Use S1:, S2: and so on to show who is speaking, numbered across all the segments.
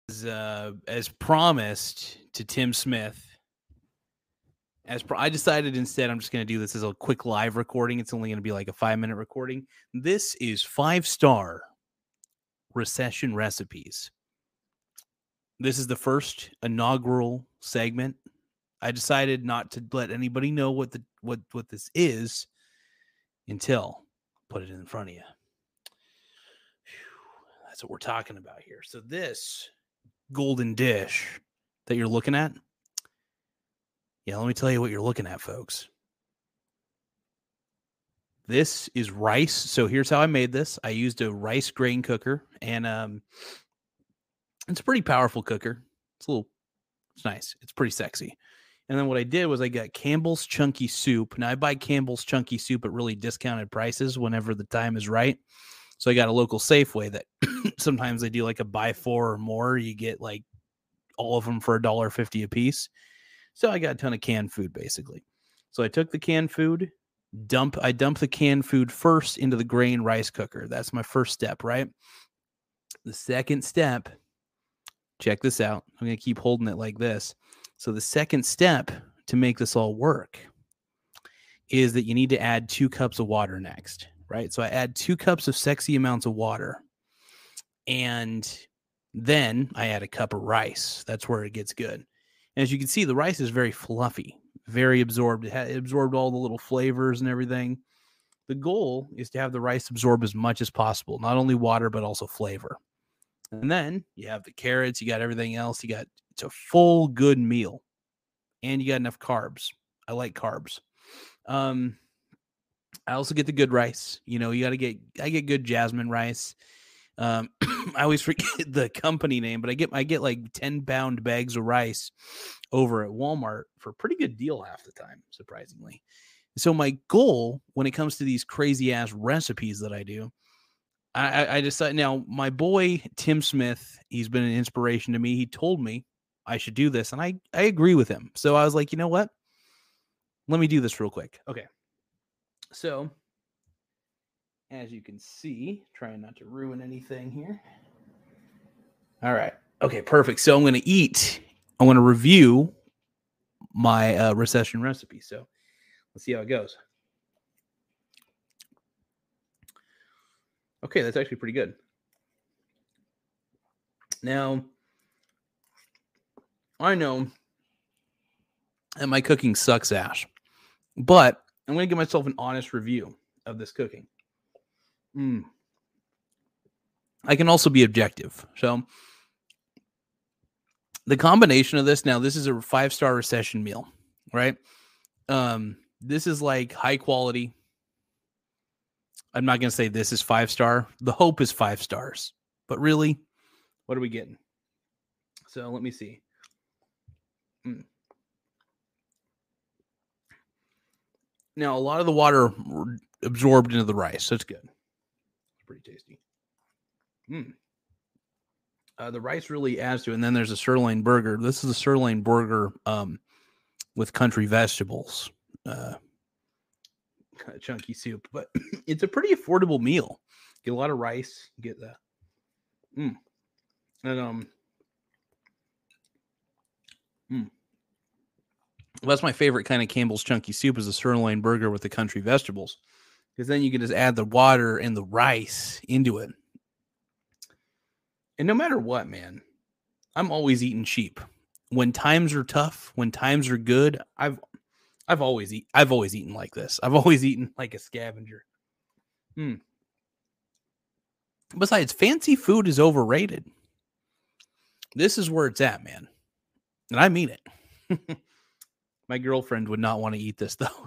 S1: as promised to Tim Smith, I decided instead I'm just going to do this as a quick live recording. It's only going to be like a 5-minute recording. This is 5-star recession recipes. This is the first inaugural segment. I decided not to let anybody know what this is until I put it in front of you. That's what we're talking about here. So this golden dish that you're looking at, yeah, let me tell you what you're looking at, folks. This is rice. So here's how I made this. I used a rice grain cooker, and it's a pretty powerful cooker. It's nice. It's pretty sexy. And then what I did was I got Campbell's Chunky Soup. Now I buy Campbell's Chunky Soup at really discounted prices whenever the time is right. So I got a local Safeway that sometimes they do like a buy 4 or more. You get like all of them for $1.50 a piece. So I got a ton of canned food basically. So I took the canned food, I dump the canned food first into the grain rice cooker. That's my first step, right? The second step, check this out. I'm going to keep holding it like this. So the second step to make this all work is that you need to add 2 cups of water next, right? So I add 2 cups of sexy amounts of water, and then I add a cup of rice. That's where it gets good. And as you can see, the rice is very fluffy, very absorbed. It absorbed all the little flavors and everything. The goal is to have the rice absorb as much as possible, not only water, but also flavor. And then you have the carrots, you got everything else. It's a full good meal, and you got enough carbs. I like carbs. I also get the good rice. You know, I get good jasmine rice. I always forget the company name, but I get like 10-pound bags of rice over at Walmart for a pretty good deal half the time, surprisingly. So my goal when it comes to these crazy ass recipes that I do, I decided now my boy Tim Smith, he's been an inspiration to me. He told me I should do this, and I agree with him. So I was like, you know what? Let me do this real quick. Okay. So as you can see, trying not to ruin anything here. All right. Okay, perfect. So I'm going to review my recession recipe. So let's see how it goes. Okay, that's actually pretty good. Now, I know that my cooking sucks ass, but I'm going to give myself an honest review of this cooking. I can also be objective. So the combination of this, now this is a 5-star recession meal, right? This is like high quality. I'm not going to say this is 5-star. The hope is 5 stars, but really, what are we getting? So let me see. Now, a lot of the water absorbed into the rice, so it's good. It's pretty tasty. The rice really adds to it. And then there's a sirloin burger. This is a sirloin burger with country vegetables, chunky soup, but it's a pretty affordable meal. Get a lot of rice, get that. And that's my favorite kind of Campbell's Chunky Soup is a sirloin burger with the country vegetables, because then you can just add the water and the rice into it. And no matter what, man, I'm always eating cheap. When times are tough, when times are good, I've always eaten like this. I've always eaten like a scavenger. Besides, fancy food is overrated. This is where it's at, man. And I mean it. My girlfriend would not want to eat this, though.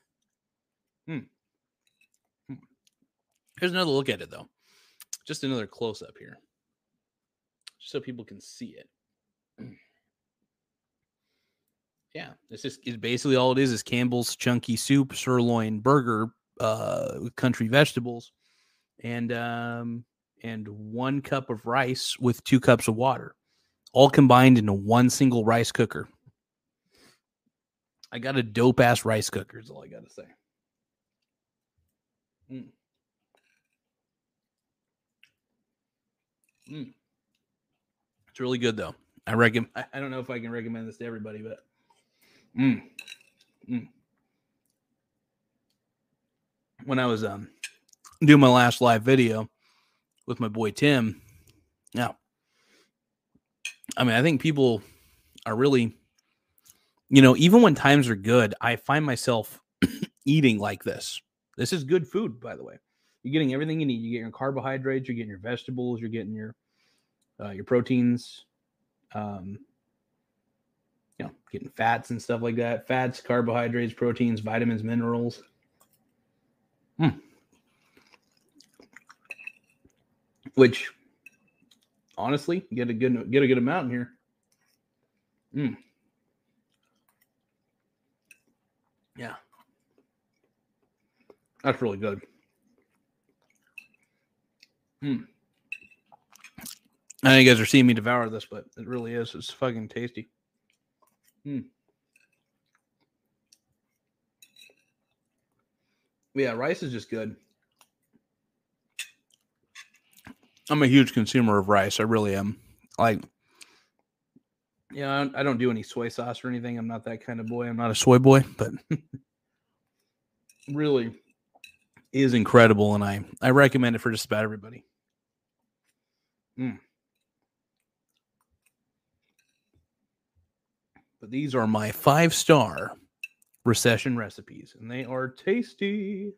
S1: Here's another look at it, though. Just another close-up here, just so people can see it. Yeah, it's basically all it is Campbell's Chunky Soup, sirloin burger, with country vegetables, and 1 cup of rice with 2 cups of water, all combined into one single rice cooker. I got a dope-ass rice cooker is all I got to say. It's It's really good though. I don't know if I can recommend this to everybody, but when I was doing my last live video with my boy Tim, now, I mean, I think people are really, even when times are good, I find myself eating like this. This is good food, by the way. You're getting everything you need. You get your carbohydrates, you're getting your vegetables, you're getting your proteins, getting fats and stuff like that. Fats, carbohydrates, proteins, vitamins, minerals. Which, honestly, get a good amount in here. Yeah, that's really good. I know you guys are seeing me devour this, but it really is. It's fucking tasty. Yeah, rice is just good. I'm a huge consumer of rice. I really am. Like, I don't do any soy sauce or anything. I'm not that kind of boy. I'm not a soy boy, but really is incredible, and I recommend it for just about everybody. But these are my 5-star recession recipes, and they are tasty.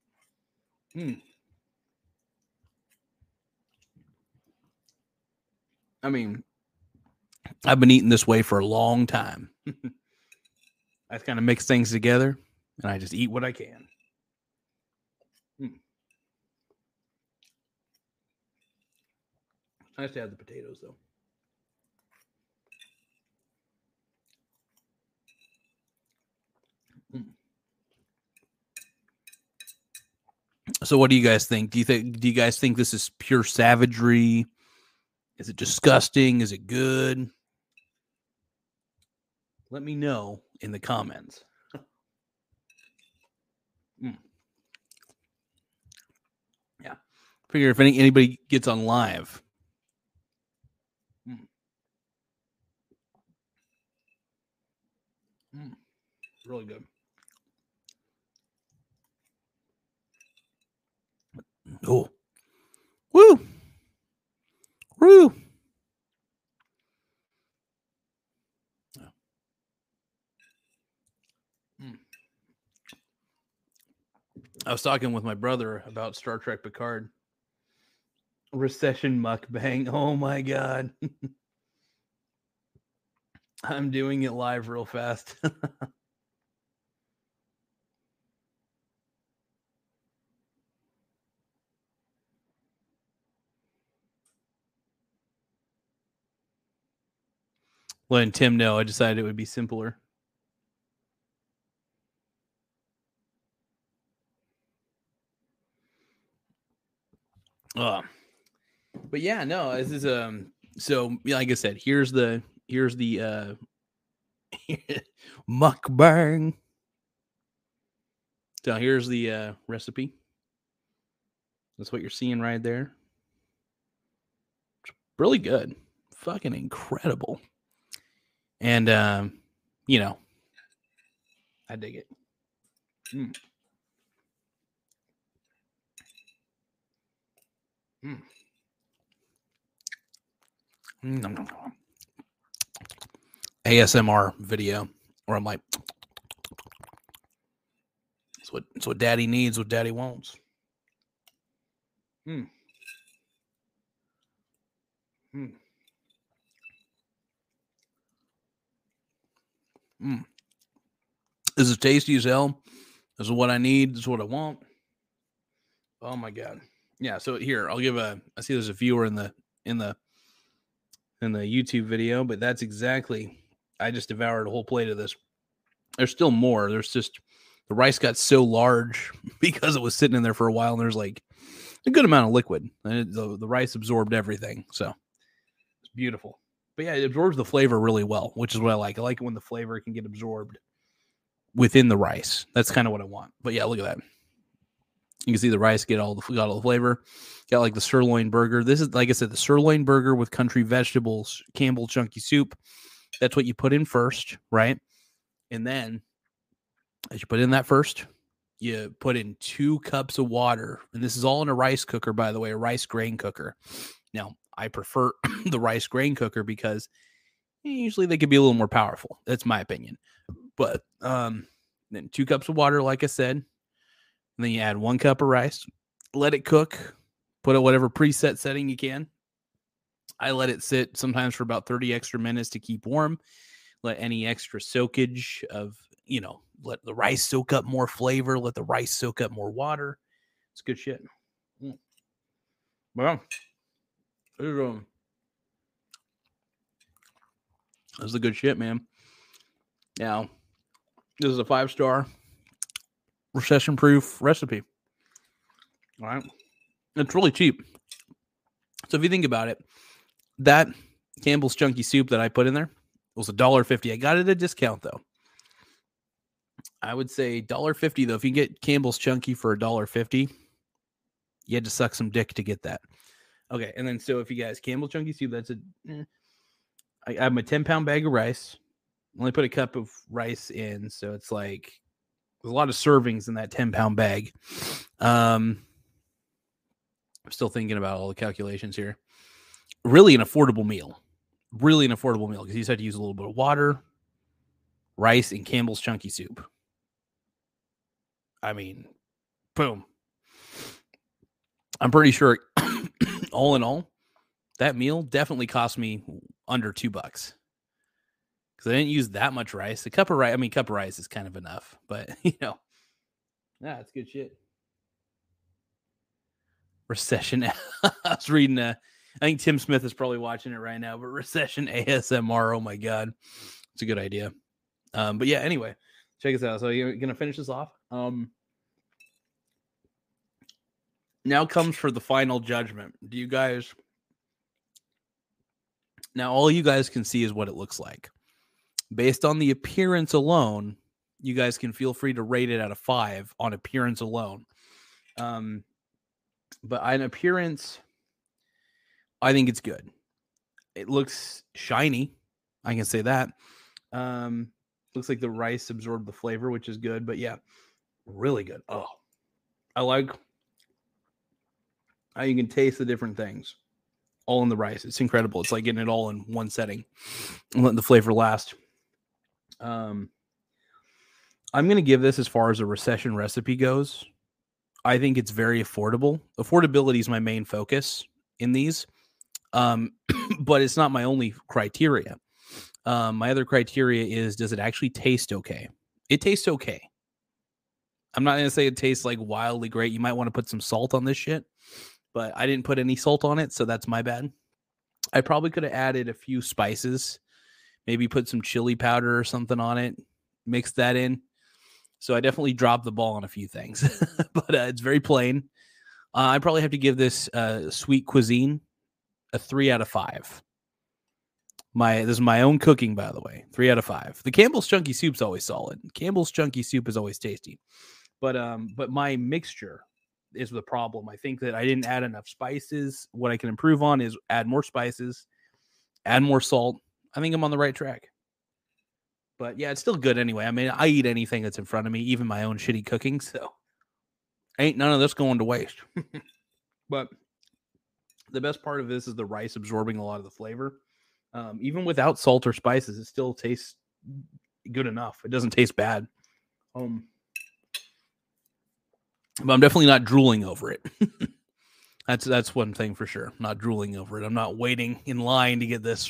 S1: I mean, I've been eating this way for a long time. I kind of mix things together, and I just eat what I can. Nice to have the potatoes, though. So what do you guys think? Do you guys think this is pure savagery? Is it disgusting? Is it good? Let me know in the comments. Yeah. Figure if anybody gets on live. Really good. Oh. Woo. Woo. I was talking with my brother about Star Trek Picard. Recession mukbang. Oh my God. I'm doing it live real fast. Letting Tim know I decided it would be simpler. But yeah, no, this is so like I said, here's the mukbang. So here's the recipe. That's what you're seeing right there. It's really good. Fucking incredible. And I dig it. ASMR video where I'm like, it's what daddy needs, what daddy wants. This is tasty as hell. This is what I need. This is what I want. Oh my God. Yeah. So here, I see there's a viewer in the YouTube video, but that's exactly, I just devoured a whole plate of this. There's still more. There's just, the rice got so large because it was sitting in there for a while, and there's like a good amount of liquid, and the rice absorbed everything. So it's beautiful. But yeah, it absorbs the flavor really well, which is what I like. I like it when the flavor can get absorbed within the rice. That's kind of what I want. But yeah, look at that. You can see the rice got all the flavor. Got like the sirloin burger. This is, like I said, the sirloin burger with country vegetables, Campbell's chunky soup. That's what you put in first, right? And then as you put in that first, you put in 2 cups of water. And this is all in a rice cooker, by the way, a rice grain cooker. Now, I prefer the rice grain cooker because usually they could be a little more powerful. That's my opinion. But then 2 cups of water, like I said. And then you add 1 cup of rice. Let it cook. Put at whatever preset setting you can. I let it sit sometimes for about 30 extra minutes to keep warm. Let any extra soakage of, let the rice soak up more flavor. Let the rice soak up more water. It's good shit. Well, this is the good shit, man. Now, this is a 5-star recession-proof recipe. All right. It's really cheap. So if you think about it, that Campbell's Chunky Soup that I put in there was $1.50. I got it at a discount, though. I would say $1.50, though. If you get Campbell's Chunky for $1.50, you had to suck some dick to get that. Okay, and then so if you guys, Campbell's Chunky Soup, that's I have my 10-pound bag of rice. Only put a cup of rice in, so it's like there's a lot of servings in that 10-pound bag. I'm still thinking about all the calculations here. Really an affordable meal. Really an affordable meal because you just had to use a little bit of water, rice, and Campbell's Chunky Soup. I mean, boom. I'm pretty sure all in all, that meal definitely cost me under $2 because I didn't use that much rice. A cup of rice, cup of rice is kind of enough, but yeah, it's good shit. Recession. I was reading, I think Tim Smith is probably watching it right now, but Recession ASMR. Oh my God. It's a good idea. But yeah, anyway, check us out. So you're going to finish this off. Now comes for the final judgment. Now all you guys can see is what it looks like. Based on the appearance alone, you guys can feel free to rate it out of 5 on appearance alone. But on appearance, I think it's good. It looks shiny. I can say that. Looks like the rice absorbed the flavor, which is good. But yeah, really good. Oh, I like how you can taste the different things all in the rice. It's incredible. It's like getting it all in one setting and letting the flavor last. I'm going to give this, as far as a recession recipe goes, I think it's very affordable. Affordability is my main focus in these. But it's not my only criteria. My other criteria is, does it actually taste okay? It tastes okay. I'm not going to say it tastes like wildly great. You might want to put some salt on this shit, but I didn't put any salt on it, so that's my bad. I probably could have added a few spices, maybe put some chili powder or something on it, mix that in. So I definitely dropped the ball on a few things, but it's very plain. I probably have to give this Sweet Cuisine a 3 out of 5. This is my own cooking, by the way. 3 out of 5. The Campbell's Chunky Soup's always solid. Campbell's Chunky Soup is always tasty. But my mixture is the problem. I think that I didn't add enough spices. What I can improve on is add more spices, add more salt. I think I'm on the right track. But yeah, it's still good anyway. I mean, I eat anything that's in front of me, even my own shitty cooking. So ain't none of this going to waste. But the best part of this is the rice absorbing a lot of the flavor. Even without salt or spices, it still tastes good enough. It doesn't taste bad. But I'm definitely not drooling over it. That's one thing for sure. I'm not drooling over it. I'm not waiting in line to get this.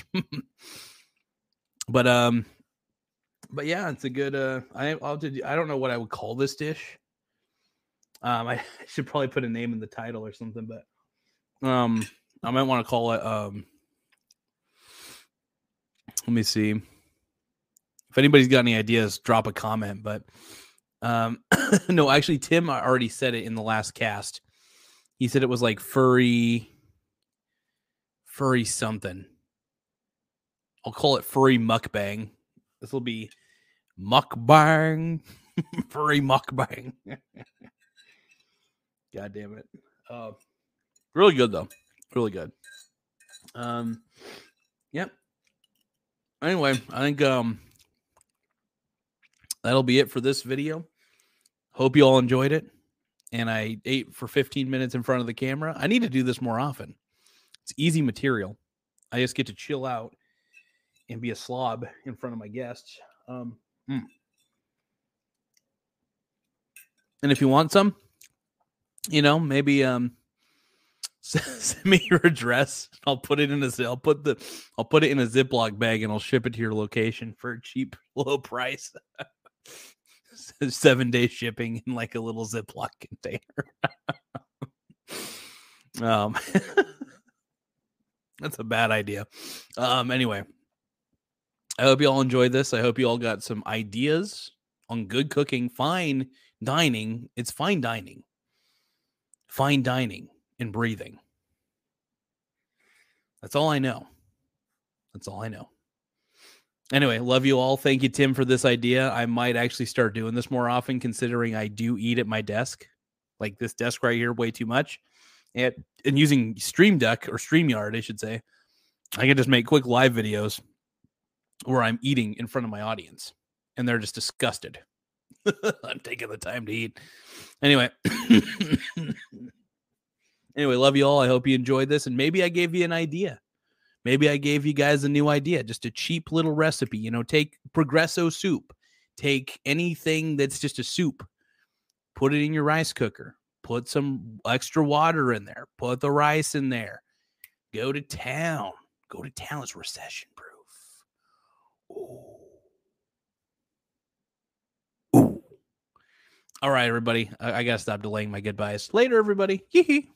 S1: But yeah, it's a good. I don't know what I would call this dish. I should probably put a name in the title or something, but I might want to call it. Let me see. If anybody's got any ideas, drop a comment. But no, actually, Tim already said it in the last cast. He said it was like furry something. I'll call it furry mukbang. This will be mukbang, furry mukbang. God damn it. Really good though. Really good. Yep. Anyway, I think that'll be it for this video. Hope you all enjoyed it. And I ate for 15 minutes in front of the camera. I need to do this more often. It's easy material. I just get to chill out and be a slob in front of my guests. And if you want some, maybe send me your address. I'll put it in a Ziploc bag and I'll ship it to your location for a cheap, low price. 7-day shipping in like a little Ziploc container. That's a bad idea. Anyway, I hope you all enjoyed this. I hope you all got some ideas on good cooking, fine dining. It's fine dining and breathing. That's all I know. Anyway, love you all. Thank you, Tim, for this idea. I might actually start doing this more often, considering I do eat at my desk, like this desk right here, way too much. And using Stream Deck or StreamYard, I should say, I can just make quick live videos where I'm eating in front of my audience, and they're just disgusted. I'm taking the time to eat. Anyway, love you all. I hope you enjoyed this, and maybe I gave you an idea. Maybe I gave you guys a new idea, just a cheap little recipe. Take Progresso soup. Take anything that's just a soup. Put it in your rice cooker. Put some extra water in there. Put the rice in there. Go to town. It's recession proof. Ooh. All right, everybody. I got to stop delaying my goodbyes. Later, everybody. Hee hee.